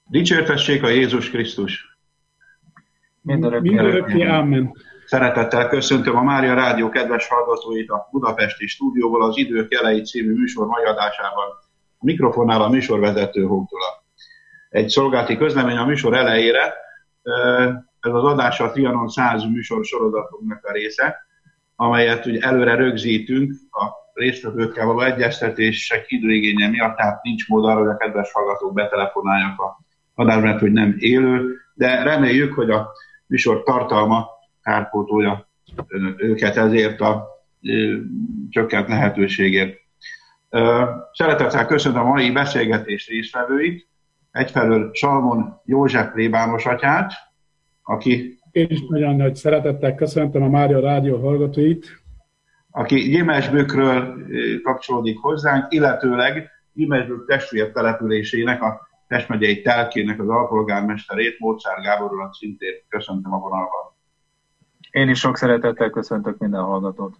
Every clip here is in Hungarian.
Dicsértessék a Jézus Krisztus! Mindörökké ámen. Szeretettel köszöntöm a Mária Rádió kedves hallgatóit a budapesti stúdióból az Idők jelei című műsor mai adásában. A mikrofonnál a műsorvezető Hótola. Egy szolgálati közlemény a műsor elejére. Ez az adás a Trianon 100 műsor sorozatunknak a része, amelyet ugye előre rögzítünk a résztvevőkkel való egyeztetések időigénye miatt, tehát nincs mód arra, hogy a kedves hallgatók betelefonálják a adásban, hogy nem élő, de reméljük, hogy a műsor tartalma kárpótolja őket ezért a csökkent lehetőségért. Szeretettel köszönöm a mai beszélgetés résztvevőit. Egyfelől Salmon József plébános atyát, aki... Én is nagyon nagy szeretettel köszöntöm a Mária Rádió hallgatóit. Aki Gyimesbükkről kapcsolódik hozzánk, illetőleg Gyimesbükk testvér településének, a Pest megyei telkének az alpolgármesterét, Mócsár Gáborról szintén köszöntöm a vonalban. Én is sok szeretettel köszöntök minden hallgatót.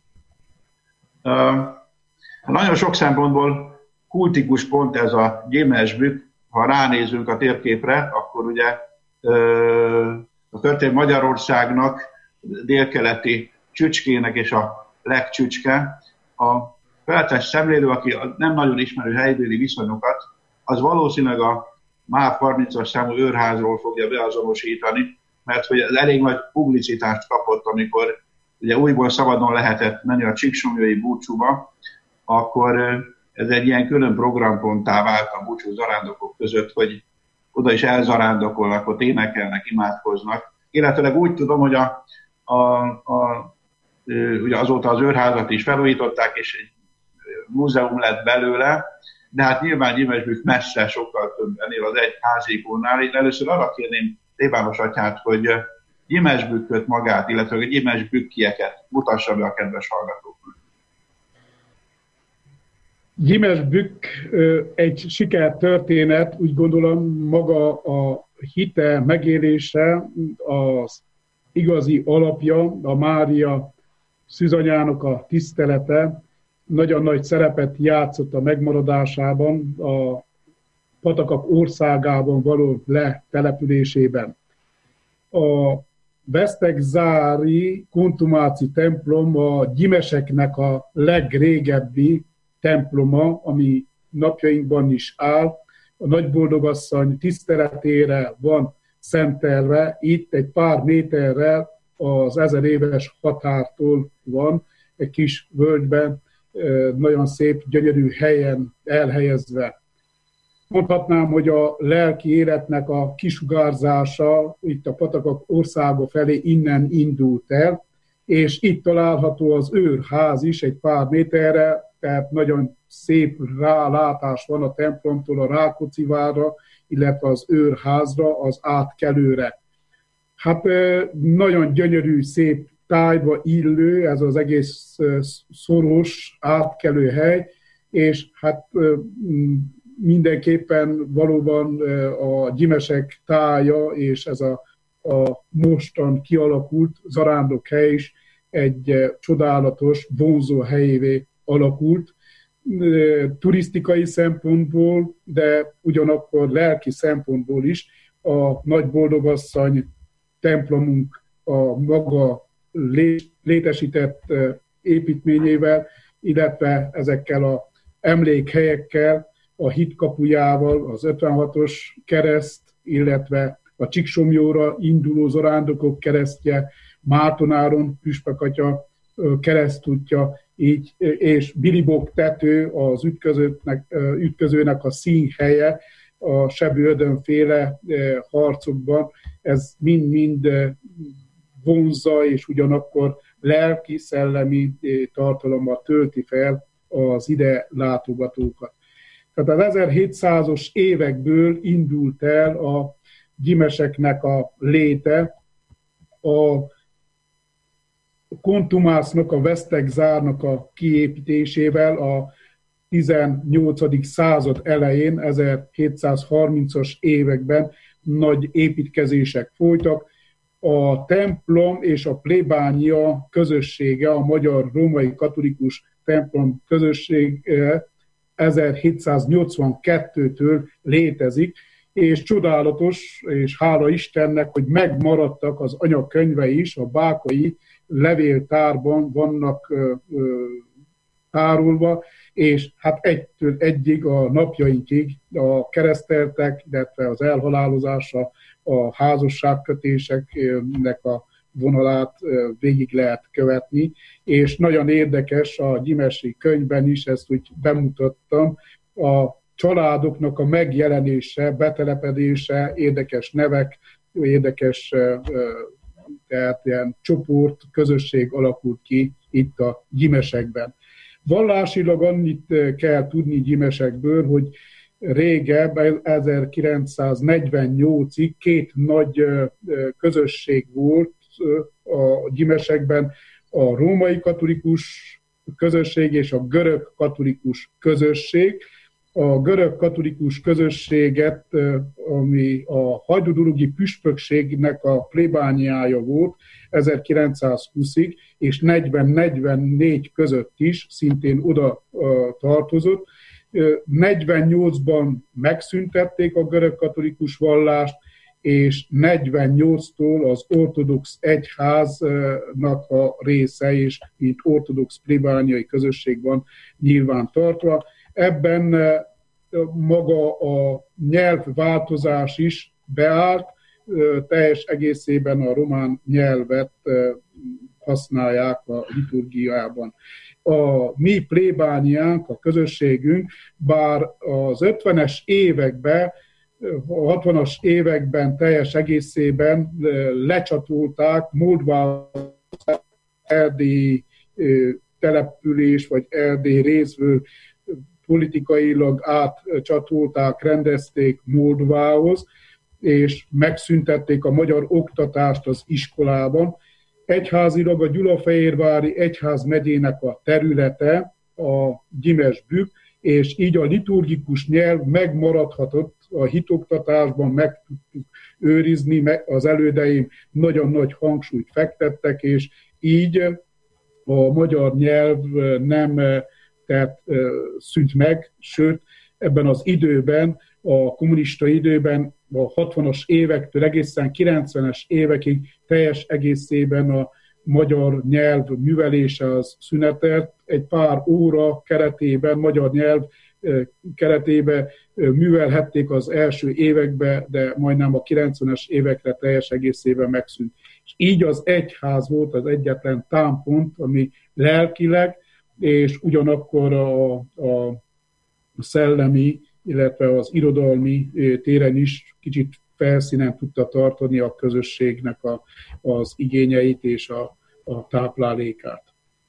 Nagyon sok szempontból kultikus pont ez a Gyimesbükk. Ha ránézünk a térképre, akkor ugye a történet Magyarországnak délkeleti csücskének és a legcsücske. A feltett szemlélő, aki nem nagyon ismerő helybéli viszonyokat, az valószínűleg a MÁV 30-as számú őrházról fogja beazonosítani, mert hogy ez elég nagy publicitást kapott, amikor ugye újból szabadon lehetett menni a Csíksomlyai búcsúba, akkor ez egy ilyen külön programponttá vált a búcsú zarándokok között, hogy oda is elzarándokolnak, ott énekelnek, imádkoznak. Illetőleg úgy tudom, hogy ugye azóta az őrházat is felújították, és egy múzeum lett belőle, de hát nyilván Gyimesbükk messze sokkal több ennél az egy házikónál. Én először arra kérném plébános atyát, hogy Gyimesbükköt magát, illetve a gyimesbükkieket mutassa be a kedves hallgatóknak. Gyimesbükk egy sikertörténet, úgy gondolom maga a hite megélése, az igazi alapja, a Mária szűzanyának a tisztelete, nagyon nagy szerepet játszott a megmaradásában, a patakak országában való letelepülésében. A vesztegzári kontumáci templom a gyimeseknek a legrégebbi temploma, ami napjainkban is áll. A Nagyboldogasszony tiszteletére van szentelve, itt egy pár méterrel az 1000 éves határtól van, egy kis völgyben, nagyon szép, gyönyörű helyen elhelyezve. Mondhatnám, hogy a lelki életnek a kisugárzása itt a patakok országa felé innen indult el, és itt található az őrház is egy pár méterre, tehát nagyon szép rálátás van a templomtól a Rákóczi várra, illetve az őrházra, az átkelőre. Hát nagyon gyönyörű, szép tájba illő, ez az egész szoros átkelő hely, és hát mindenképpen valóban a gyimesek tája, és ez a mostan kialakult zarándokhely is egy csodálatos, vonzó helyévé alakult, turisztikai szempontból, de ugyanakkor lelki szempontból is a Nagyboldogasszony templomunk a maga létesített építményével, illetve ezekkel az emlékhelyekkel, a hitkapujával, az 56-os kereszt, illetve a Csíksomlyóra induló zarándokok keresztje, Márton-Áron püspök atya keresztútja, így, és Bilibok tető az ütközőnek a színhelye, a Sebő-Ödön-féle harcokban, ez mind-mind vonzza, és ugyanakkor lelki-szellemi tartalommal tölti fel az ide látogatókat. Tehát az 1700-os évekből indult el a gyimeseknek a léte, a kontumásznak, a vesztegzárnak a kiépítésével a 18. század elején, 1730-as években nagy építkezések folytak. A templom és a plébánia közössége, a Magyar Római Katolikus Templom közössége 1782-től létezik, és csodálatos, és hála Istennek, hogy megmaradtak az anyakönyvei is, a bákai levéltárban vannak tárolva, és hát egytől egyig a napjainkig a kereszteltek, illetve az elhalálozása, a házasságkötéseknek a vonalát végig lehet követni, és nagyon érdekes a gyimesi könyvben is, ezt úgy bemutattam, a családoknak a megjelenése, betelepedése, érdekes nevek, érdekes tehát ilyen csoport, közösség alakult ki itt a gyimesekben. Vallásilag annyit kell tudni gyimesekből, hogy régebb, 1948-ig két nagy közösség volt a gyimesekben, a római katolikus közösség és a görög katolikus közösség. A görög katolikus közösséget, ami a hajdúdurugi püspökségnek a plébániája volt 1920-ig, és 40-44 között is szintén oda tartozott. 48-ban megszüntették a görög katolikus vallást, és 48-tól az ortodox egyháznak a része, és mint ortodox plébániai közösség van nyilván tartva. Ebben maga a nyelvváltozás is beállt, teljes egészében a román nyelvet használják a liturgiában. A mi plébániánk, a közösségünk, bár az 50-es években, a 60-as években teljes egészében lecsatolták Moldvához erdélyi település, vagy erdélyi részből politikailag átcsatolták, rendezték Moldvához, és megszüntették a magyar oktatást az iskolában. Egyházilag a Gyulafehérvári egyházmegyének a területe a Gyimesbük, és így a liturgikus nyelv megmaradhatott a hitoktatásban, meg tudtuk őrizni, az elődeim nagyon nagy hangsúlyt fektettek, és így a magyar nyelv nem szűnt meg, sőt, ebben az időben, a kommunista időben, a 60-as évektől egészen 90-es évekig teljes egészében a magyar nyelv művelése az szünetelt. Egy pár óra keretében, magyar nyelv keretében művelhették az első években, de majdnem a 90-es évekre teljes egészében megszűnt. És így az egyház volt az egyetlen támpont, ami lelkileg, és ugyanakkor a szellemi, illetve az irodalmi téren is kicsit felszínen tudta tartani a közösségnek az igényeit és a táplálékát.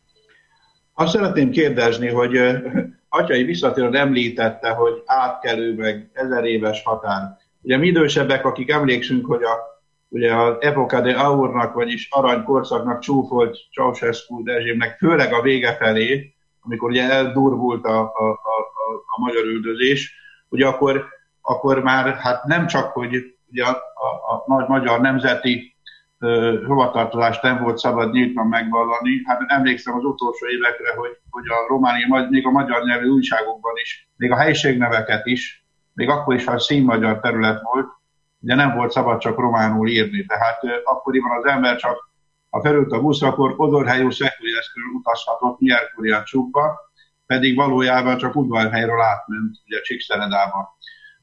Azt szeretném kérdezni, hogy atyai visszatérően említette, hogy átkelő meg 1000 éves határ. Ugye mi idősebbek, akik emlékszünk, hogy ugye az Epoca de Aurnak, vagyis aranykorszaknak csúfolt Ceausescu rezsimnek, főleg a vége felé, amikor ugye eldurvult a magyar üldözés, ugye akkor már hát nem csak, hogy ugye a nagy magyar nemzeti hovatartozást nem volt szabad nyíltan megvallani, hát emlékszem az utolsó évekre, hogy a romániai, még a magyar nyelvű újságokban is, még a helyiségneveket is, még akkor is, ha színmagyar terület volt, ugye nem volt szabad csak románul írni, tehát akkoriban az ember csak, ha felült a buszra, akkor Odorhelyú Szekülyeszkről utazhatott Mierkuria csukba, pedig valójában csak Udvarhelyről átment, ugye Csíkszeredába.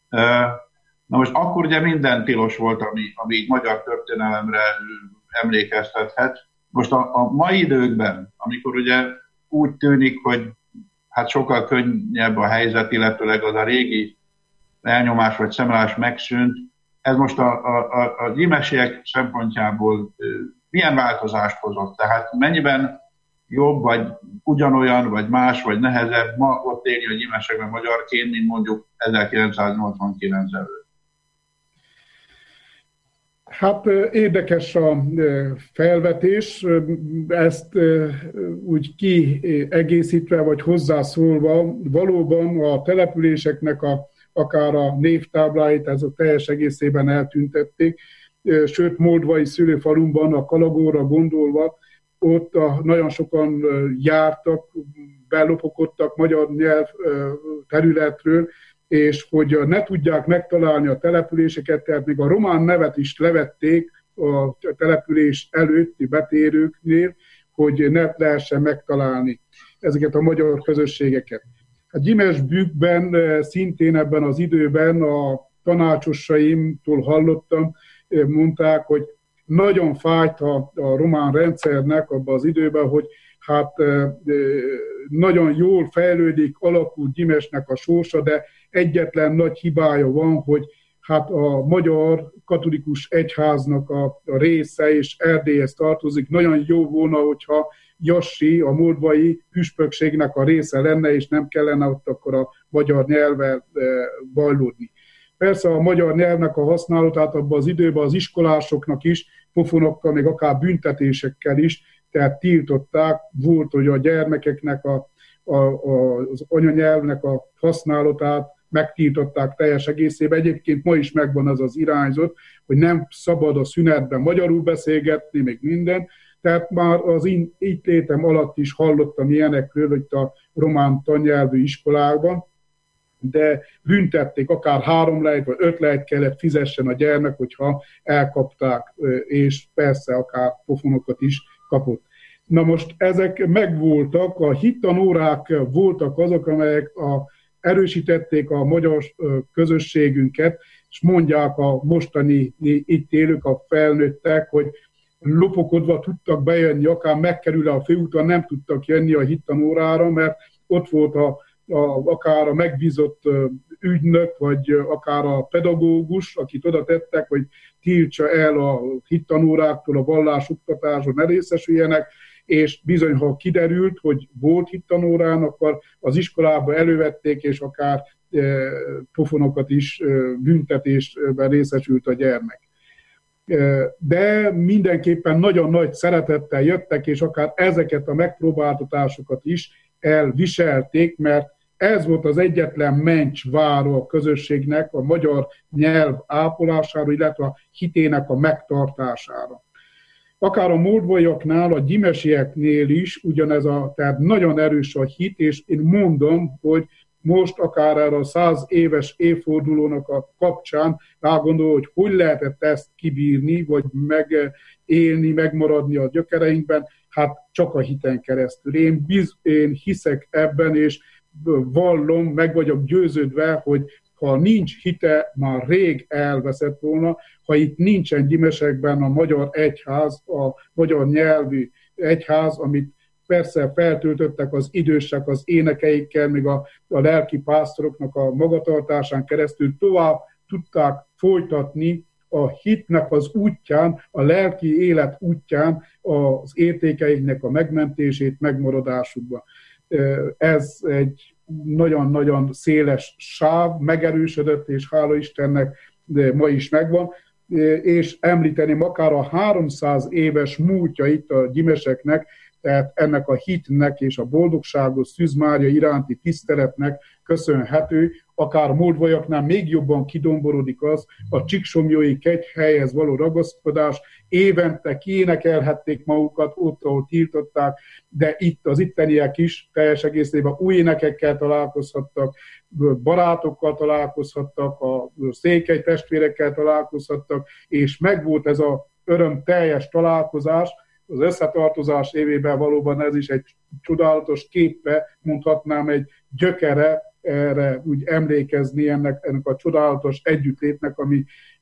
Na most akkor ugye minden tilos volt, ami magyar történelemre emlékeztethet. Most a mai időkben, amikor ugye úgy tűnik, hogy hát sokkal könnyebb a helyzet, illetőleg az a régi elnyomás vagy szemrás megszűnt, ez most a gyimesiek szempontjából milyen változást hozott? Tehát mennyiben jobb, vagy ugyanolyan, vagy más, vagy nehezebb ma ott élni a gyimesekben magyarként, mint mondjuk 1989 előtt? Hát érdekes a felvetés, ezt úgy kiegészítve vagy hozzászólva, valóban a településeknek akár a névtábláit, ez a teljes egészében eltüntették, sőt Moldvai szülőfalumban, a Kalagóra gondolva, ott nagyon sokan jártak, belopokodtak magyar nyelv területről, és hogy ne tudják megtalálni a településeket, tehát még a román nevet is levették a település előtti betérőknél, hogy ne lehessen megtalálni ezeket a magyar közösségeket. A Gyimesbükkben szintén ebben az időben a tanácsosaimtól hallottam, mondták, hogy nagyon fájt a román rendszernek abban az időben, hogy hát nagyon jól fejlődik, alakul Gyimesnek a sorsa, de egyetlen nagy hibája van, hogy hát a magyar katolikus egyháznak a része és Erdélyhez tartozik. Nagyon jó volna, hogyha Jassi, a moldvai püspökségnek a része lenne, és nem kellene ott akkor a magyar nyelvvel bajlódni. Persze a magyar nyelvnek a használatát abban az időben az iskolásoknak is, pofonokkal, még akár büntetésekkel is, tehát tiltották, volt, hogy a gyermekeknek az anyanyelvnek a használatát megtiltották teljes egészében. Egyébként ma is megvan az az irányzat, hogy nem szabad a szünetben magyarul beszélgetni, még minden. Tehát már az itt létem alatt is hallottam ilyenekről, hogy a román tannyelvű iskolákban, de büntették, akár 3 lejt vagy 5 lejt kellett fizessen a gyermek, hogyha elkapták, és persze akár pofonokat is kapott. Na most ezek megvoltak, a hittanórák voltak azok, amelyek erősítették a magyar közösségünket, és mondják a mostani itt élők, a felnőttek, hogy lopokodva tudtak bejönni, akár megkerülve a főúton, nem tudtak jönni a hittanórára, mert ott volt akár a megbízott ügynök, vagy akár a pedagógus, akit oda tettek, hogy tiltsa el a hittanóráktól, a vallásoktatáson ne részesüljenek, és bizony, ha kiderült, hogy volt hittanórán, akkor az iskolába elővették, és akár pofonokat is büntetésben részesült a gyermek. De mindenképpen nagyon nagy szeretettel jöttek, és akár ezeket a megpróbáltatásokat is elviselték, mert ez volt az egyetlen mencsvára a közösségnek a magyar nyelv ápolására, illetve a hitének a megtartására. Akár a moldvaiaknál, a gyimesieknél is ugyanez tehát nagyon erős a hit, és én mondom, hogy most akár erre a 100 éves évfordulónak a kapcsán rágondol, hogy lehetett ezt kibírni, vagy megélni, megmaradni a gyökereinkben, hát csak a hiten keresztül. Én hiszek ebben, és vallom, meg vagyok győződve, hogy ha nincs hite, már rég elveszett volna, ha itt nincsen Gyimesekben a magyar egyház, a magyar nyelvű egyház, amit persze feltöltöttek az idősek az énekeikkel, még a lelki pásztoroknak a magatartásán keresztül tovább tudták folytatni a hitnek az útján, a lelki élet útján az értékeiknek a megmentését, megmaradásukba. Ez egy nagyon-nagyon széles sáv, megerősödött, és hála Istennek de ma is megvan, és említeném akár a 300 éves múltja itt a gyimeseknek, tehát ennek a hitnek és a boldogságos Szűz Mária iránti tiszteletnek köszönhető, akár moldvaiaknál még jobban kidomborodik az a csíksomlyói kegyhelyhez való ragaszkodás, évente kiénekelhették magukat ott, ahol tiltották, de itt az itteniek is teljes egészében új énekekkel találkozhattak, barátokkal találkozhattak, a székely testvérekkel találkozhattak, és megvolt ez az örömteljes találkozás, az összetartozás évében valóban ez is egy csodálatos képe, mondhatnám egy gyökere, erre úgy emlékezni ennek a csodálatos együttlétnek, ami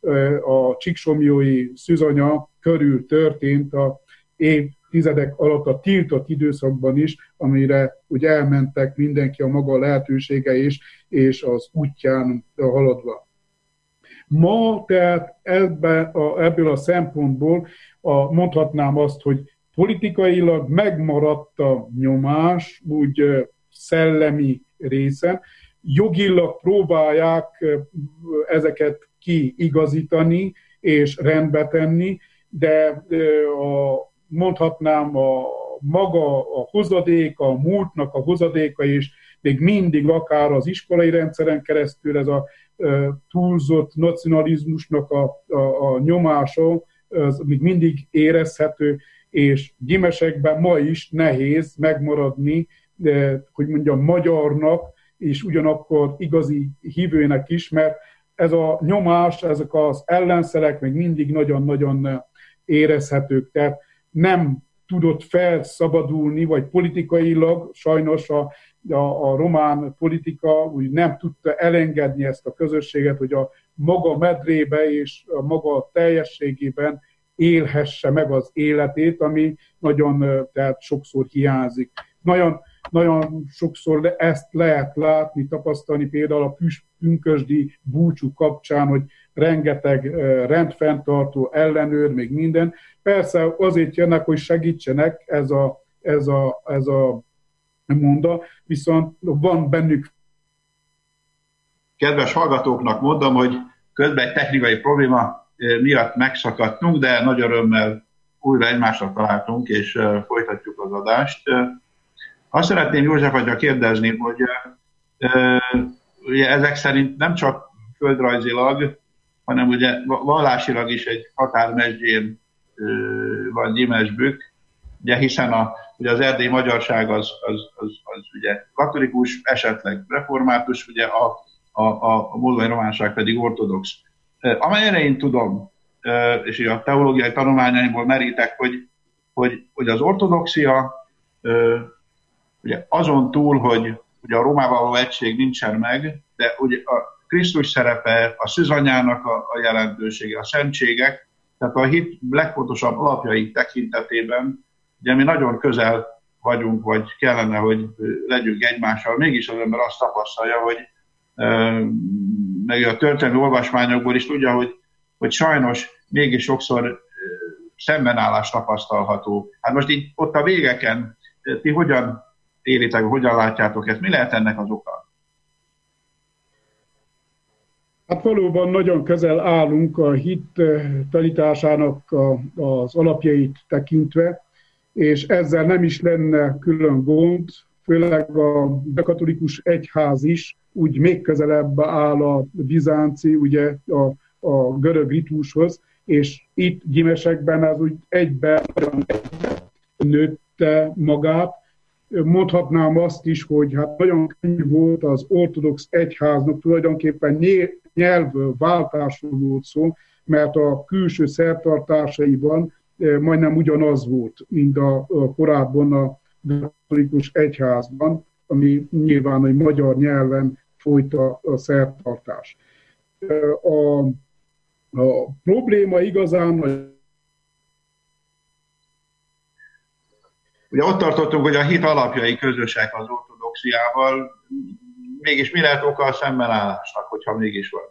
a csíksomlyói szűzanya körül történt a évtizedek alatt a tiltott időszakban is, amire úgy elmentek mindenki a maga lehetősége és az útján haladva. Ma tehát ebből a szempontból mondhatnám azt, hogy politikailag megmaradt a nyomás, úgy szellemi részen, jogilag próbálják ezeket kiigazítani és rendbe tenni, de mondhatnám maga a hozadék, a múltnak a hozadéka is még mindig akár az iskolai rendszeren keresztül ez a túlzott nacionalizmusnak a nyomása, az még mindig érezhető, és gyimesekben ma is nehéz megmaradni, hogy mondjam, magyarnak, és ugyanakkor igazi hívőnek is, mert ez a nyomás, ezek az ellenszerek még mindig nagyon-nagyon érezhetők. Tehát nem tudott felszabadulni, vagy politikailag sajnos a román politika úgy nem tudta elengedni ezt a közösséget, hogy a maga medrébe és a maga teljességében élhesse meg az életét, ami nagyon tehát sokszor hiányzik. Nagyon sokszor ezt lehet látni, tapasztalni például a pünkösdi búcsú kapcsán, hogy rengeteg rendfenntartó, ellenőr, még minden. Persze azért jönnek, hogy segítsenek ez a monda, viszont van bennük. Kedves hallgatóknak mondom, hogy közben egy technikai probléma miatt megszakadtunk, de nagy örömmel újra egymásra találtunk, és folytatjuk az adást. Azt szeretném József atya kérdezni, hogy ugye ezek szerint nem csak földrajzilag, hanem ugye vallásilag is egy határmesdjén van Gyimesbük, ugye hiszen ugye az erdélyi magyarság az ugye katolikus, esetleg református, ugye a moldvai románság pedig ortodox. Amennyire én tudom, és a teológiai tanulmányaimból merítek, hogy az ortodoxia ugye azon túl, hogy ugye a Rómával való egység nincsen meg, de ugye a Krisztus szerepe, a szűzanyának a jelentősége, a szentségek, tehát a hit legfontosabb alapjai tekintetében, ugye mi nagyon közel vagyunk, vagy kellene, hogy legyünk egymással, mégis az ember azt tapasztalja, hogy meg a történelmi olvasmányokból is tudja, hogy sajnos mégis sokszor szembenállás tapasztalható. Hát most így ott a végeken, ti hogyan élitek, hogyan látjátok ezt? Mi lehet ennek az oka? Hát valóban nagyon közel állunk a hit tanításának az alapjait tekintve, és ezzel nem is lenne külön gond, főleg a katolikus egyház is úgy még közelebb áll a bizánci, ugye a görög ritushoz, és itt Gyimesekben ez úgy egyben nagyon nőtte magát. Mondhatnám azt is, hogy hát nagyon könnyű volt az ortodox egyháznak tulajdonképpen nyelvváltásról volt szó, mert a külső szertartásaiban majdnem ugyanaz volt, mint a korábban a katolikus egyházban, ami nyilván egy magyar nyelven folyt a szertartás. A probléma igazán... Ugye ott tartottunk, hogy a hit alapjai közösek az ortodoxiával, mégis mi lehet oka a szembenállásnak, hogyha mégis van?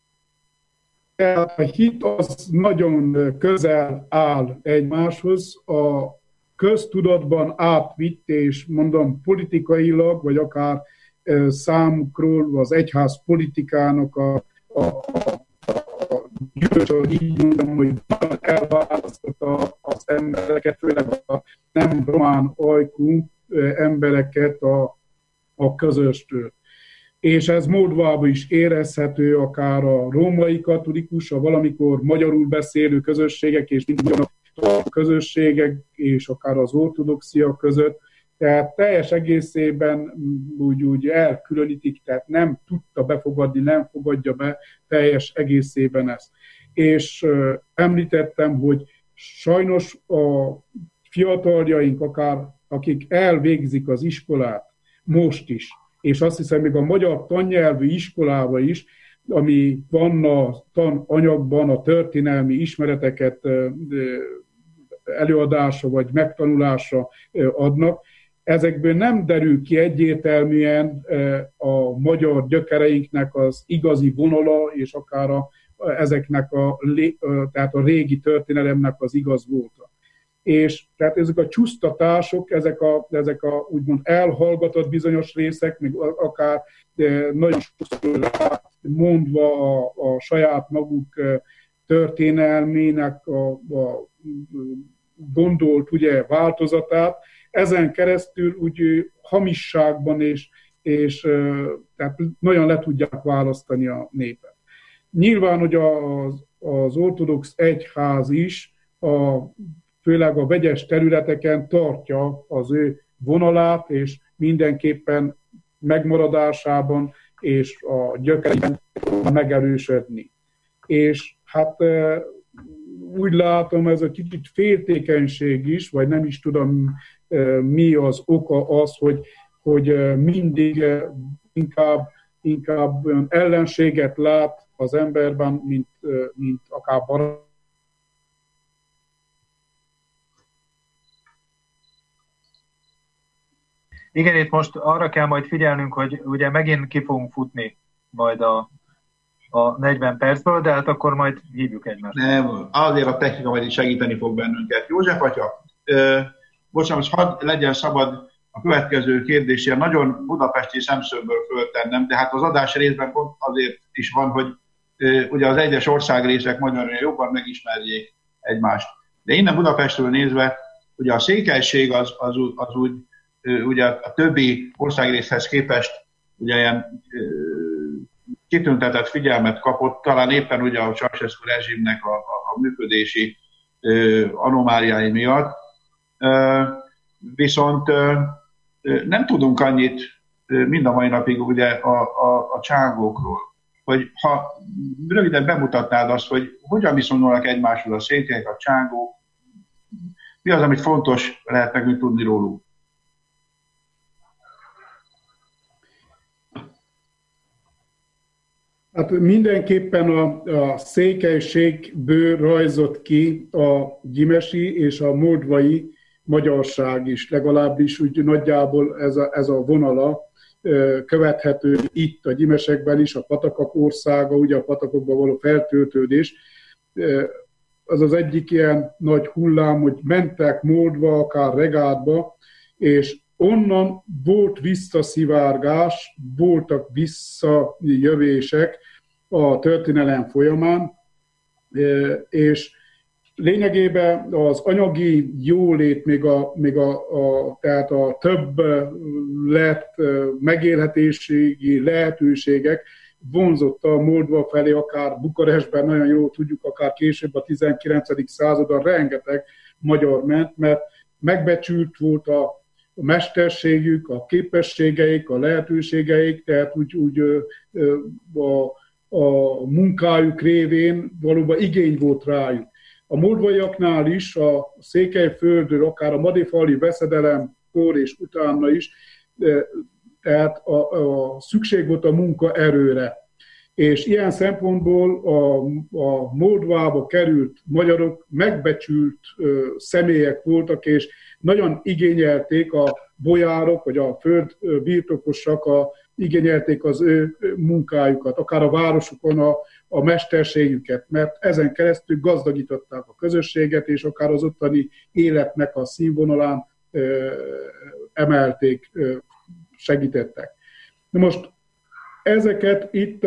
A hit az nagyon közel áll egymáshoz, a köztudatban átvitt, és mondom politikailag, vagy akár számukról az egyház politikának a gyümölcsön, így mondom, hogy elválasztotta az embereket, főleg a nem román ajkú embereket a közöstől. És ez Moldvában is érezhető, akár a római katolikus, a valamikor magyarul beszélő közösségek, és a közösségek, és akár az ortodoxia között. Tehát teljes egészében úgy elkülönítik, tehát nem tudta befogadni, nem fogadja be teljes egészében ezt. És említettem, hogy sajnos a fiataljaink, akár akik elvégzik az iskolát most is, és azt hiszem, még a magyar tannyelvű iskolában is, ami van a tananyagban, a történelmi ismereteket előadásra vagy megtanulásra adnak, ezekből nem derül ki egyértelműen a magyar gyökereinknek az igazi vonala, és akár ezeknek tehát a régi történelemnek az igaz volta. És tehát ezek a csúsztatások, ezek a úgymond elhallgatott bizonyos részek, még akár nagyon sokszor mondva a saját maguk történelmének a gondolt ugye, változatát, ezen keresztül úgy hamisságban és tehát nagyon le tudják választani a népet. Nyilván, hogy az ortodox egyház is főleg a vegyes területeken tartja az ő vonalát, és mindenképpen megmaradásában és a gyökereiben megerősödni. És hát úgy látom, ez a kicsit féltékenység is, vagy nem is tudom, mi az oka az, hogy mindig inkább ellenséget lát az emberben, mint akár barát. Igen, itt most arra kell majd figyelnünk, hogy ugye megint ki fogunk futni majd a 40 percből, de hát akkor majd hívjuk egymást. Nem, azért a technika majd is segíteni fog bennünket. József atya, bocsánat, hadd legyen szabad a következő kérdésére nagyon budapesti szemszögből föltennem, de hát az adás részben pont azért is van, hogy ugye az egyes országrészek magyarul jobban megismerjék egymást. De innen Budapestről nézve, ugye a székelység az úgy ugye a többi országrészhez képest ugye ilyen kitüntetett figyelmet kapott, talán éppen ugye a Ceausescu rezsimnek a működési anomáliái miatt. Viszont nem tudunk annyit mind a mai napig ugye a csángókról, hogy ha röviden bemutatnád azt, hogy hogyan viszonyulnak egymáshoz a székelyek, a csángók, mi az, amit fontos lehet nekünk tudni róluk? Hát mindenképpen a székelységből rajzott ki a gyimesi és a moldvai magyarság is, legalábbis úgy nagyjából ez a vonala követhető itt a gyimesekben is, a patakok országa, ugye a patakokban való feltöltődés. Az az egyik ilyen nagy hullám, hogy mentek Moldva, akár Regádba, és onnan volt visszaszivárgás, voltak visszajövések a történelem folyamán, és lényegében az anyagi jólét, tehát a több lett megélhetési lehetőségek vonzotta a Moldva felé, akár Bukarestben, nagyon jól tudjuk, akár később a 19. században rengeteg magyar ment, mert megbecsült volt a mesterségük, a képességeik, a lehetőségeik, tehát úgy a munkájuk révén valóban igény volt rájuk. A moldvaiaknál is, a Székelyföldről, akár a madéfalvi veszedelemkor és utána is, tehát a szükség volt a munkaerőre. És ilyen szempontból a Moldvába került magyarok megbecsült személyek voltak, és nagyon igényelték a bojárok, vagy a föld birtokosak, igényelték az ő munkájukat, akár a városokon a mesterségüket, mert ezen keresztül gazdagították a közösséget, és akár az ottani életnek a színvonalán emelték, segítettek. Na most ezeket itt,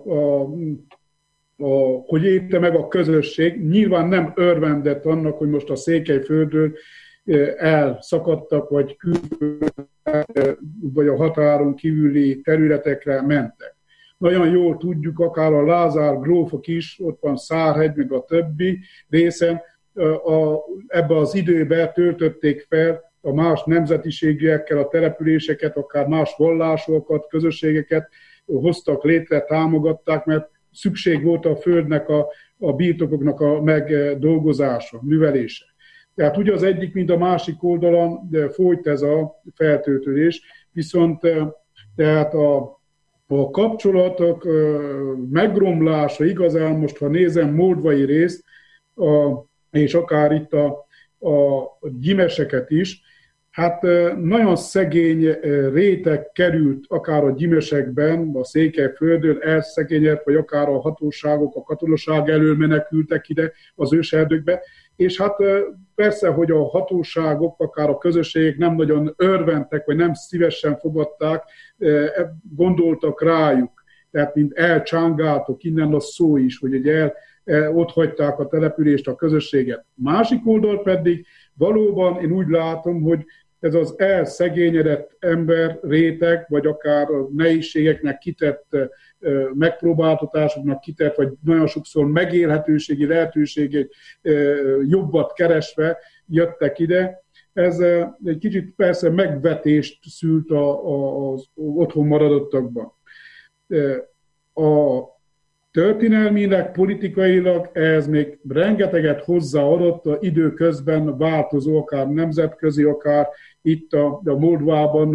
hogy érte meg a közösség, nyilván nem örvendett annak, hogy most a Székelyföldről elszakadtak, vagy a határon kívüli területekre mentek. Nagyon jól tudjuk, akár a Lázár grófok is, ott van Szárhegy, meg a többi részen, ebbe az időben töltötték fel a más nemzetiségűekkel a településeket, akár más vallásokat, közösségeket hoztak létre, támogatták, mert szükség volt a földnek, a birtokoknak a megdolgozása, művelése. Tehát ugye az egyik, mint a másik oldalon folyt ez a feltöltődés, viszont tehát a kapcsolatok megromlása igazán most, ha nézem moldvai részt, és akár itt a gyimeseket is, hát nagyon szegény réteg került akár a gyimesekben, a Székelyföldön elszegényebb, vagy akár a hatóságok, a katonaság elől menekültek ide az őserdőkbe, és hát persze, hogy a hatóságok, akár a közösségek nem nagyon örventek, vagy nem szívesen fogadták, gondoltak rájuk, tehát mint elcsángáltok, innen a szó is, hogy ugye ott hagyták a települést, a közösséget. Másik oldal pedig valóban én úgy látom, hogy ez az elszegényedett ember réteg, vagy akár a nehézségeknek kitett, megpróbáltatásoknak kitett, vagy nagyon sokszor megélhetőségi lehetőségét jobbat keresve jöttek ide, ez egy kicsit persze megvetést szült az otthon maradottakban. A történelmileg, politikailag ez még rengeteget hozzáadott, a időközben változó, akár nemzetközi, akár itt a Moldvában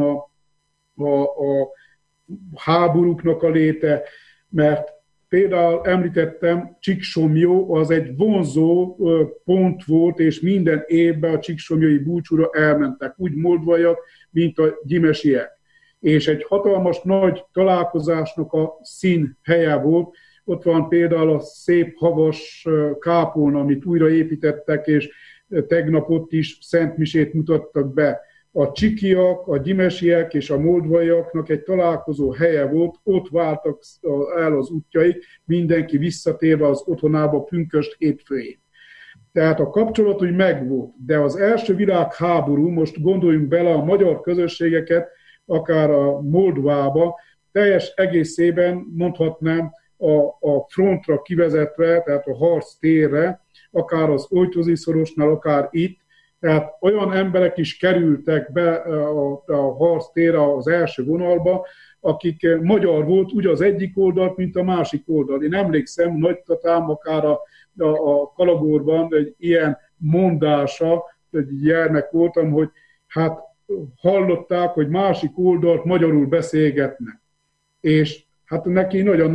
a háborúknak a léte, mert például említettem, Csíksomlyó az egy vonzó pont volt, és minden évben a csíksomlyói búcsúra elmentek, úgy moldvaiak, mint a gyimesiek. És egy hatalmas nagy találkozásnak a színhelye volt. Ott van például a szép havas kápolna, amit újraépítettek, és tegnap ott is szentmisét mutattak be. A csikiak, a gyimesiek és a moldvaiaknak egy találkozó helye volt, ott váltak el az útjaik, mindenki visszatérve az otthonába pünkösd hétfőjén. Tehát a kapcsolat úgy megvolt, de az első világháború, most gondoljunk bele a magyar közösségeket, akár a Moldvába, teljes egészében mondhatnám a frontra kivezetve, tehát a harctérre, akár az Ojtozi-szorosnál, akár itt, tehát olyan emberek is kerültek be a harctérre az első vonalba, akik magyar volt úgy az egyik oldalt, mint a másik oldal. Én emlékszem, nagytatám, akár a Kalagórban egy ilyen mondása, egy gyermek voltam, hogy hát hallották, hogy másik oldalt magyarul beszélgetnek. És hát neki nagyon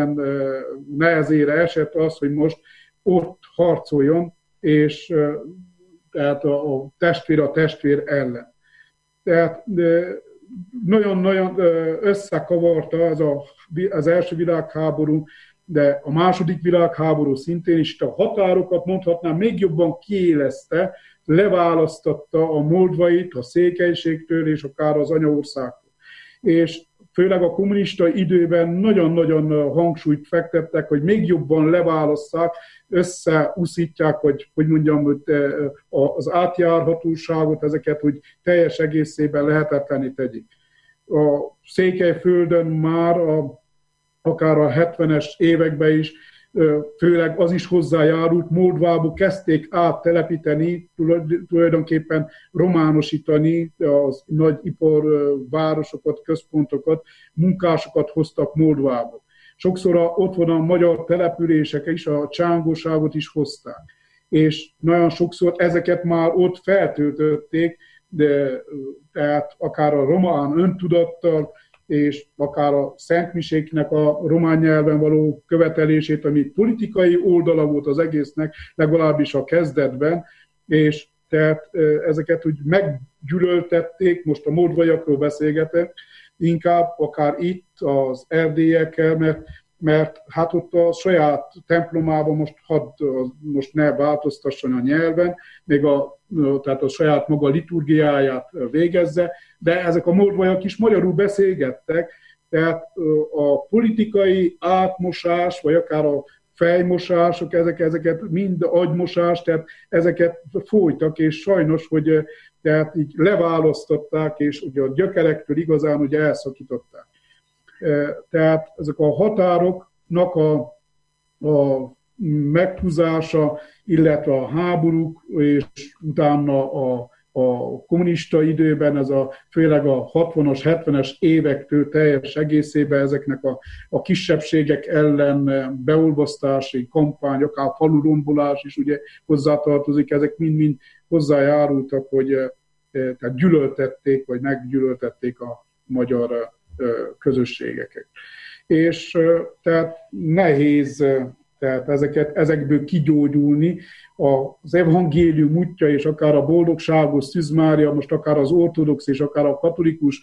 nehezére esett az, hogy most ott harcoljon, és tehát a testvér ellen. Tehát nagyon-nagyon összekavarta az első világháború, de a második világháború szintén is a határokat mondhatnám még jobban kiélezte, leválasztotta a moldvait a székelységtől és akár az anyaországtól. És főleg a kommunista időben nagyon-nagyon hangsúlyt fektettek, hogy még jobban leválasszák, összeuszítják, hogy mondjam, az átjárhatóságot, ezeket, hogy teljes egészében lehetetlenné tegyék. A Székelyföldön már akár a 70-es években is, főleg az is hozzájárult, Moldvába kezdték áttelepíteni, tulajdonképpen románosítani az nagy iparvárosokat, központokat, munkásokat hoztak Moldvába. Sokszor ott van a magyar települések is, a csángóságot is hozták. És nagyon sokszor ezeket már ott feltöltötték, de tehát akár a román öntudattal, és akár a szentmiséknek a román nyelven való követelését, ami politikai oldala volt az egésznek, legalábbis a kezdetben, és tehát ezeket úgy meggyűlöltették, most a moldvaiakról beszélgetek, inkább akár itt az erdélyekkel, mert hát ott a saját templomában most ne változtasson a nyelven, még tehát a saját maga liturgiáját végezze, de ezek a moldvaiak is magyarul beszélgettek, tehát a politikai átmosás, vagy akár a fejmosások, ezeket mind agymosás, tehát ezeket folytak, és sajnos, hogy tehát így leválasztották, és ugye a gyökerektől igazán ugye elszakították. Tehát ezek a határoknak a meghúzása, illetve a háborúk, és utána a kommunista időben, főleg a 60-as, 70-es évektől teljes egészében ezeknek a kisebbségek ellen beolvasztási kampány, akár falurombolás is ugye hozzátartozik, ezek mind-mind hozzájárultak, hogy tehát gyűlöltették, vagy meggyűlöltették a magyar közösségeket. És tehát nehéz tehát ezekből kigyógyulni. Az evangélium útja, és akár a boldogságos Szűz Mária, most akár az ortodox és akár a katolikus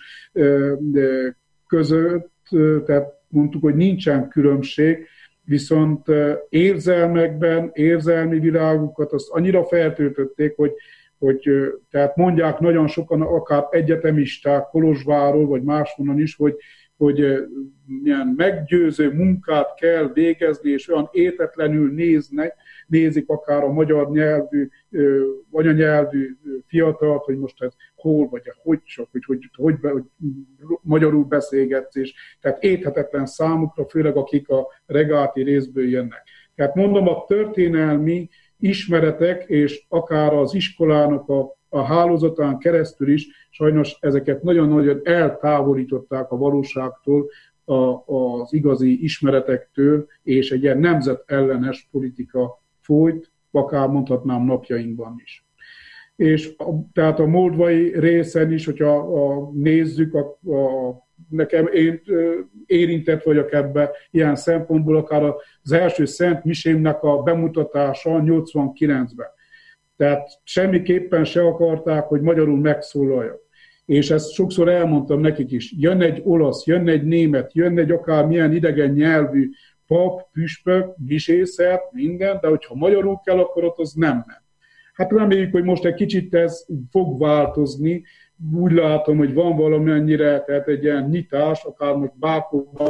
között, tehát mondtuk, hogy nincsen különbség, viszont érzelmekben, érzelmi világukat azt annyira feltöltötték, hogy tehát mondják nagyon sokan, akár egyetemisták Kolozsvárról, vagy máshonnan is, hogy milyen meggyőző munkát kell végezni, és olyan értetlenül nézik akár a magyar nyelvű, anyanyelvű fiatalt, hogy most ez hol vagy, hogy magyarul beszélgetsz, és tehát érthetetlen számukra, főleg akik a regáti részből jönnek. Tehát mondom, a történelmi ismeretek, és akár az iskolának a hálózatán keresztül is sajnos ezeket nagyon-nagyon eltávolították a valóságtól, az igazi ismeretektől, és egy ilyen nemzetellenes politika folyt, akár mondhatnám napjainkban is. És tehát a moldvai részen is, hogyha nézzük, nekem én érintett vagyok ebbe ilyen szempontból, akár az első Szent Misémnek a bemutatása 89-ben. Tehát semmiképpen se akarták, hogy magyarul megszólaljak. És ezt sokszor elmondtam nekik is. Jön egy olasz, jön egy német, jön egy akármilyen idegen nyelvű pap, püspök, misészer, minden, de hogyha magyarul kell, akkor ott az nem ment. Hát reméljük, hogy most egy kicsit ez fog változni. Úgy látom, hogy van valamennyire, tehát egy ilyen nyitás, akár most Bákóban,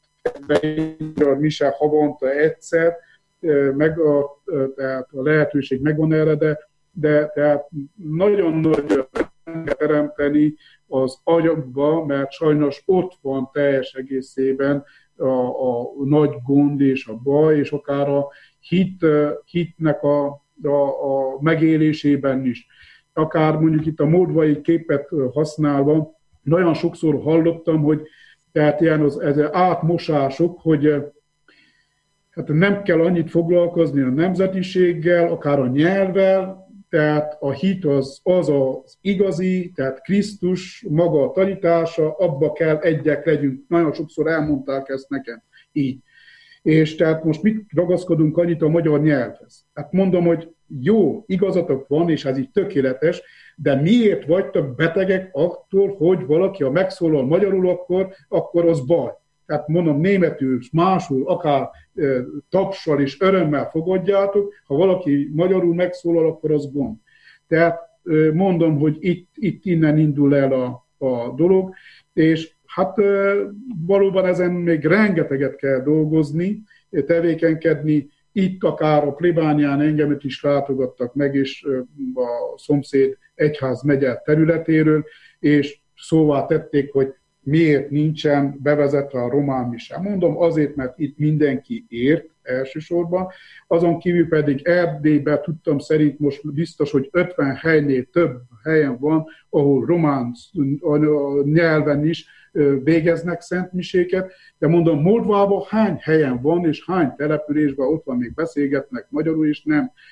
a mise havonta egyszer, tehát a lehetőség megvan erre, de tehát nagyon nagy teremteni az agyakba, mert sajnos ott van teljes egészében a nagy gond és a baj, és akár a hitnek a megélésében is. Akár mondjuk itt a moldvai képet használva, nagyon sokszor hallottam, hogy tehát ilyen ez átmosások, hogy hát nem kell annyit foglalkozni a nemzetiséggel, akár a nyelvvel, tehát a hit az igazi, tehát Krisztus maga a tanítása, abba kell egyek legyünk. Nagyon sokszor elmondták ezt nekem így. És tehát most mit ragaszkodunk annyit a magyar nyelvhez? Hát mondom, hogy jó, igazatok van, és ez így tökéletes, de miért vagytok betegek attól, hogy valaki, ha megszólal magyarul, akkor az baj. Tehát mondom, németül, másul, akár tapssal és örömmel fogadjátok, ha valaki magyarul megszólal, akkor az gond. Tehát mondom, hogy itt innen indul el a dolog, és hát valóban ezen még rengeteget kell dolgozni, tevékenykedni. Itt akár a plébánián engemet is látogattak meg, és a szomszéd egyházmegye területéről, és szóvá tették, hogy miért nincsen bevezetve a román mise. Mondom azért, mert itt mindenki ért elsősorban, azon kívül pedig Erdélyben tudtam szerint most biztos, hogy 50 helynél több helyen van, ahol román nyelven is végeznek szentmiséket, de mondom, Moldvában hány helyen van, és hány településben ott van, még beszélgetnek magyarul is,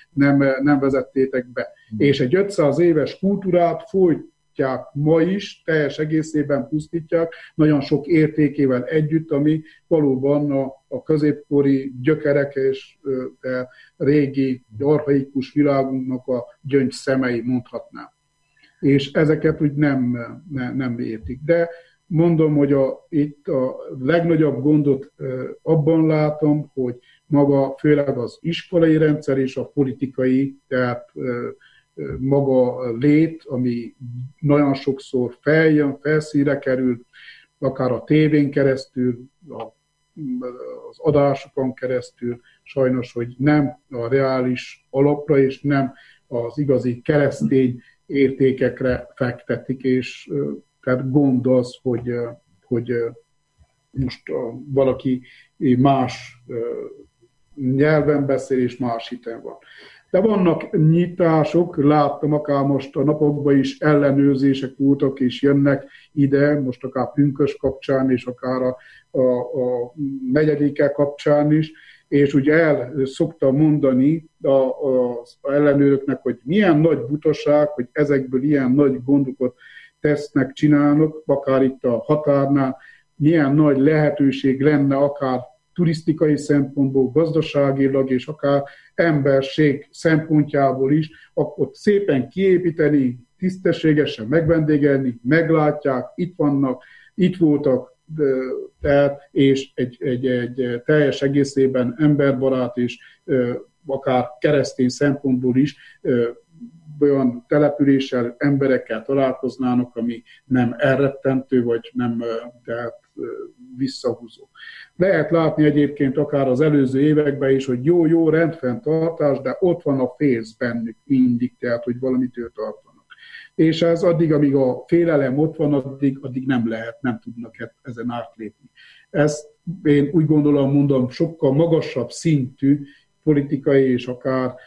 nem vezettétek be. És egy 500 éves kultúrát folytják ma is, teljes egészében pusztítják, nagyon sok értékével együtt, ami valóban a középkori gyökerek és régi, archaikus világunknak a gyöngy szemei, mondhatnám. És ezeket úgy nem értik. De mondom, hogy itt a legnagyobb gondot abban látom, hogy maga főleg az iskolai rendszer és a politikai, tehát maga lét, ami nagyon sokszor feljön, felszínre kerül, akár a tévén keresztül, az adásokon keresztül, sajnos, hogy nem a reális alapra és nem az igazi keresztény értékekre fektetik, és tehát gond az, hogy most valaki más nyelven beszél, és más hiten van. De vannak nyitások, láttam akár most a napokban is ellenőrzések voltak, és jönnek ide, most akár pünkös kapcsán, és akár a negyedike kapcsán is, és ugye el szoktam mondani az ellenőröknek, hogy milyen nagy butaság, hogy ezekből ilyen nagy gondokat tesznek, csinálnak, akár itt a határnál, milyen nagy lehetőség lenne akár turisztikai szempontból, gazdaságilag és akár emberség szempontjából is, akkor szépen kiépíteni, tisztességesen megvendégelni, meglátják, itt vannak, itt voltak, és egy teljes egészében emberbarát és akár keresztény szempontból is olyan településsel, emberekkel találkoznának, ami nem elrettentő, vagy nem tehát visszahúzó. Lehet látni egyébként akár az előző években is, hogy jó rendfenntartás, de ott van a félsz bennük mindig, tehát hogy valamitől tartanak. És ez addig, amíg a félelem ott van, addig nem lehet, nem tudnak ezen átlépni. Ezt én úgy gondolom, mondom, sokkal magasabb szintű politikai és akár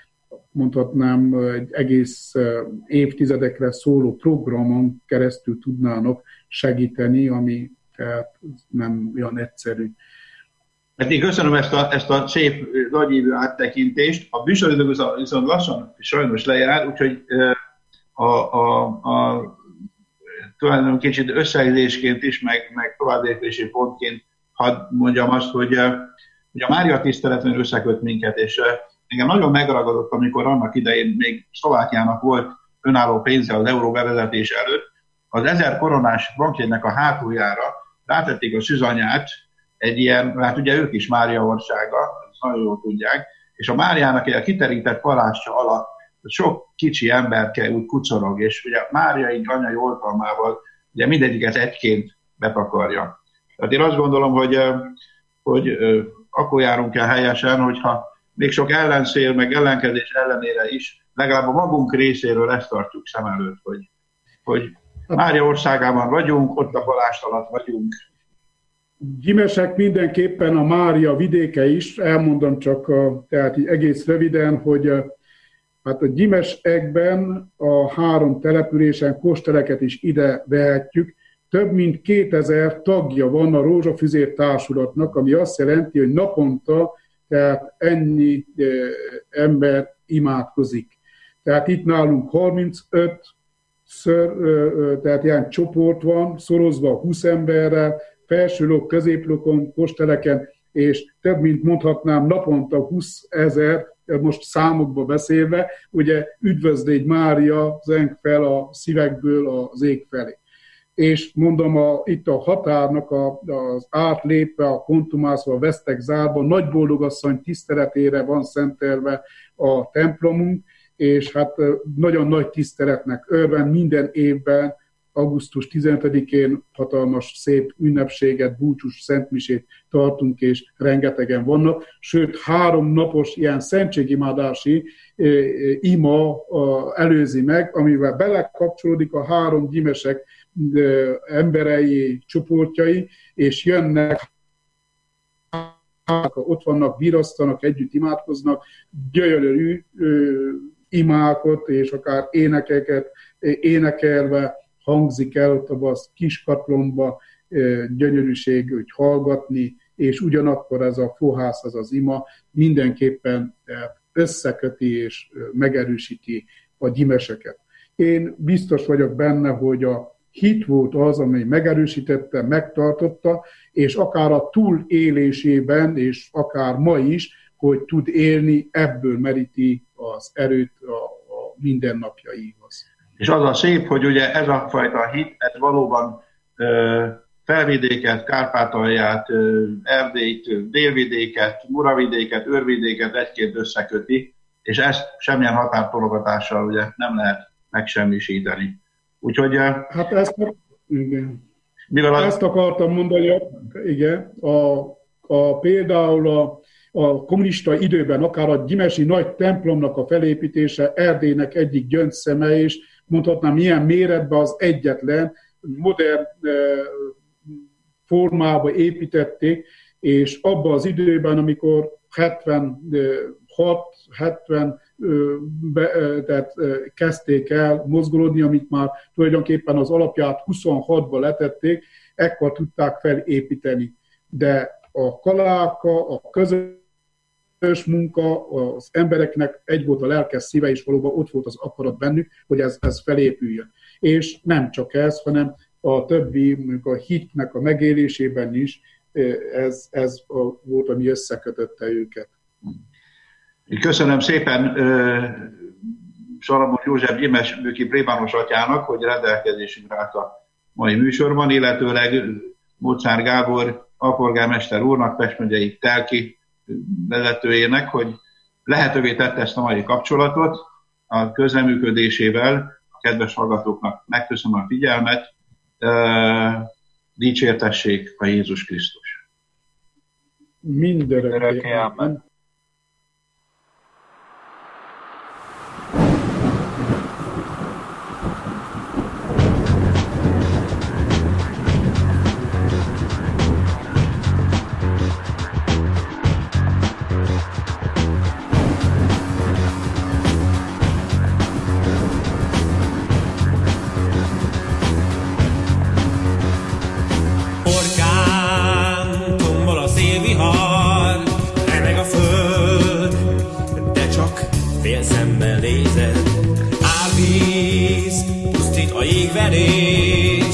mondhatnám, egy egész évtizedekre szóló programon keresztül tudnának segíteni, ami tehát nem olyan egyszerű. Hát én köszönöm ezt a szép, nagyívű áttekintést. A műsoridő viszont lassan sajnos lejár, úgyhogy tulajdonképpen kicsit összegzésként is, meg továbblépési pontként hadd mondjam azt, hogy a Mária tiszteletlen összeköt minket, és engem nagyon megragadott, amikor annak idején még Szlovákiának volt önálló pénze az euró bevezetés előtt, az 1000 koronás bankjegynek a hátuljára rátették a szűzanyát, egy ilyen, hát ugye ők is Mária országa, ezt nagyon jól tudják, és a Máriának egy kiterített palástja alatt sok kicsi emberke úgy kucorog, és ugye Mária így anyai oltalmával ugye mindegyiket egyként betakarja. Tehát én azt gondolom, hogy akkor járunk el helyesen, hogyha még sok ellenszél, meg ellenkezés ellenére is, legalább a magunk részéről ezt tartjuk szem előtt, hogy Mária országában vagyunk, ott a palást alatt vagyunk. Gyimesek mindenképpen a Mária vidéke is, elmondom csak tehát így egész röviden, hogy hát a Gyimesekben a 3 településen kosteleket is ide vehetjük. Több mint 2000 tagja van a Rózsafüzér Társulatnak, ami azt jelenti, hogy naponta tehát ennyi ember imádkozik. Tehát itt nálunk 35 tehát ilyen csoport van, szorozva 20 emberrel, felsőlok, középlokon, kosteleken, és több mint mondhatnám naponta 20 000, most számokba beszélve, ugye üdvözlégy Mária zeng fel a szívekből az ég felé. És mondom, itt a határnak az átlépve, a kontumászva, a Vesztegzárban Nagyboldogasszony tiszteletére van szentelve a templomunk, és hát nagyon nagy tiszteletnek örven minden évben augusztus 15-én hatalmas szép ünnepséget, búcsús szentmisét tartunk, és rengetegen vannak. Sőt, 3 napos ilyen szentségimádási ima előzi meg, amivel belekapcsolódik a 3 gyimesek emberei, csoportjai, és jönnek, ott vannak, virasztanak, együtt imádkoznak, gyönyörű imákat, és akár énekeket énekelve hangzik el ott abban a kis katlomba, gyönyörűség, hogy hallgatni, és ugyanakkor ez a fohász, az ima mindenképpen összeköti és megerősíti a gyimeseket. Én biztos vagyok benne, hogy a hit volt az, amely megerősítette, megtartotta, és akár a túlélésében, és akár ma is, hogy tud élni, ebből meríti az erőt a mindennapjaihoz. És az a szép, hogy ugye ez a fajta hit, ez valóban Felvidéket, Kárpátalját, Erdélyt, Délvidéket, Muravidéket, Őrvidéket egyként összeköti, és ezt semmilyen határtologatással ugye nem lehet megsemmisíteni. Úgyhogy... Hát ezt akartam mondani, igen, például a kommunista időben, akár a gyimesi nagy templomnak a felépítése Erdélynek egyik gyöngyszeme, és mondhatnám, milyen méretben az egyetlen modern formába építették, és abban az időben, amikor 76-70 tehát kezdték el mozgolódni, amit már tulajdonképpen az alapját 26-ba letették, ekkor tudták felépíteni. De a kaláka, a közös munka, az embereknek egy volt a lelkes szíve, és valóban ott volt az akarat bennük, hogy ez felépüljön. És nem csak ez, hanem a többi, a hitnek a megélésében is ez volt, ami összekötötte őket. Köszönöm szépen Salamon József gyimesbőki plébános atyának, hogy rendelkezésünkre állt a mai műsorban, illetőleg Mocár Gábor alpolgármester úrnak, Pest megyei telki vezetőjének, hogy lehetővé tette ezt a mai kapcsolatot a közreműködésével. A kedves hallgatóknak megköszönöm a figyelmet. Dicsértessék a Jézus Krisztus. Mindörökké. Amen. fél szemmel nézed. Árvíz, pusztít a jégverés,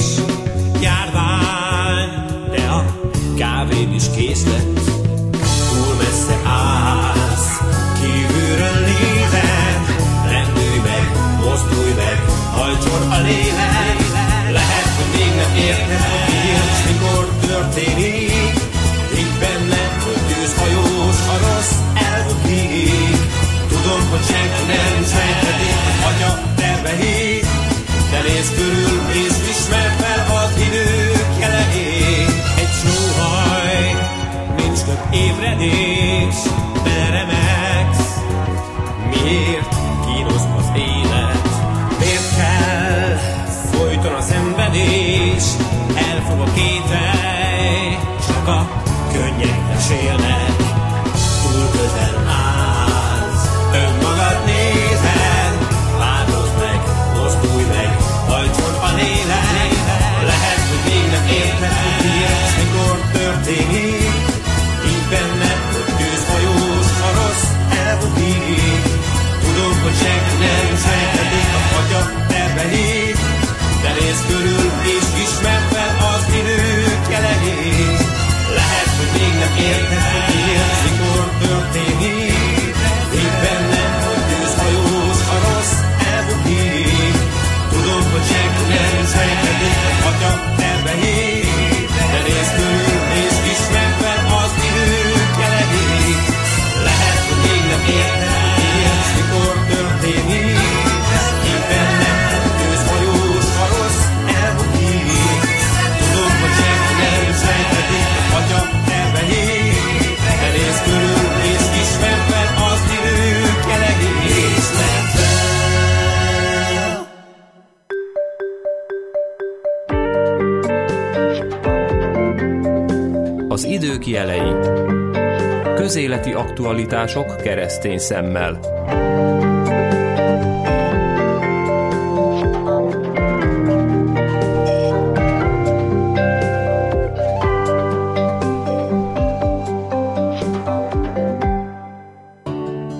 járvány, de a kávéd is kész lett. Túl messze állsz, kívülről nézed, lendülj meg, mozdulj meg, hajtson a lélek. Lehet, hogy még nem érted, hogy miért és mikor történik. Higgy benned, hogy tűzhajós, a rossz elbukik. Tudom, hogy senki nem sejtetik, hogy atya terve hív. De nézz körül, és ismerd fel az idők jeleit. Egy sóhaj, nincs több ébredés, belemegsz. Miért kínos az élet? Miért kell folyton a szenvedés? Elfog a kételj, csak a könnyek mesélnek. Túl közel állsz, önmagad nézed. Változz meg, mozdulj meg, hajtson a lélek. Lehet, hogy még nem érted, hogy miért és mikor történik. Így benned, hogy tűzhajós, a rossz elbukik. Tudom, hogy senki nem sejtetik, a atya terve hív. De nézz körül, és ismerd fel az idők jeleit. Lehet, hogy még nem érted, hogy miért és mikor történik. Így benned, hogy tűzhajós, a rossz elbukik. Tudom, hogy senki nem sejtetik, a atya terve hív. De nézz körül, és ismerd fel az idők jeleit. Lehet, hogy még nem érted, hogy miért és mikor történik. Így benned, hogy tűzhajós, a rossz elbukik. Tudom, hogy senki nem sejtetik, atya terve hív. De nézz körül, és ismerd fel az idők jeleit. Ismerd fel. Az idők jelei. Közéleti aktualitások keresztény szemmel.